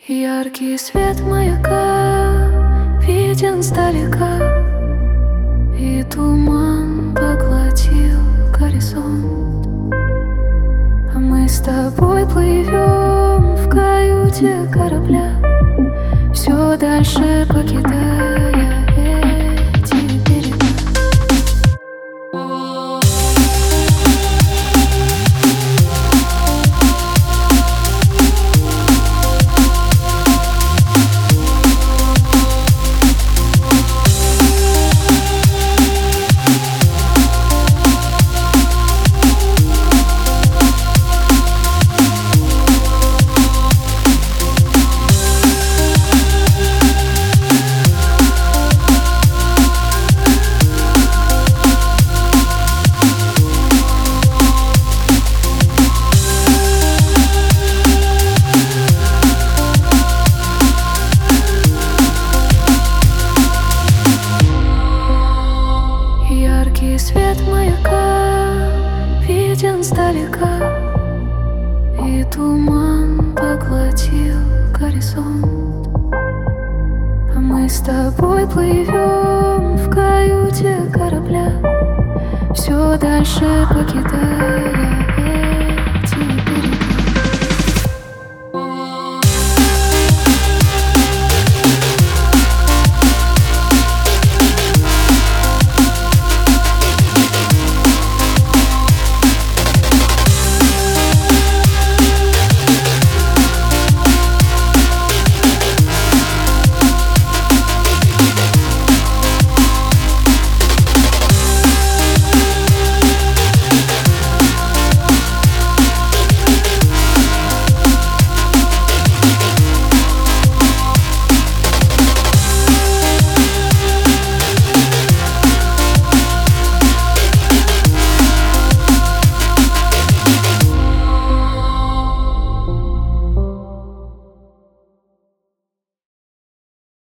Яркий свет маяка виден сдалека, и туман поглотил горизонт. А мы с тобой плывем в каюте корабля, все дальше покидая эти берега. Яркий свет маяка виден сдалека, и туман поглотил горизонт. А мы с тобой плывем в каюте корабля, все дальше покидая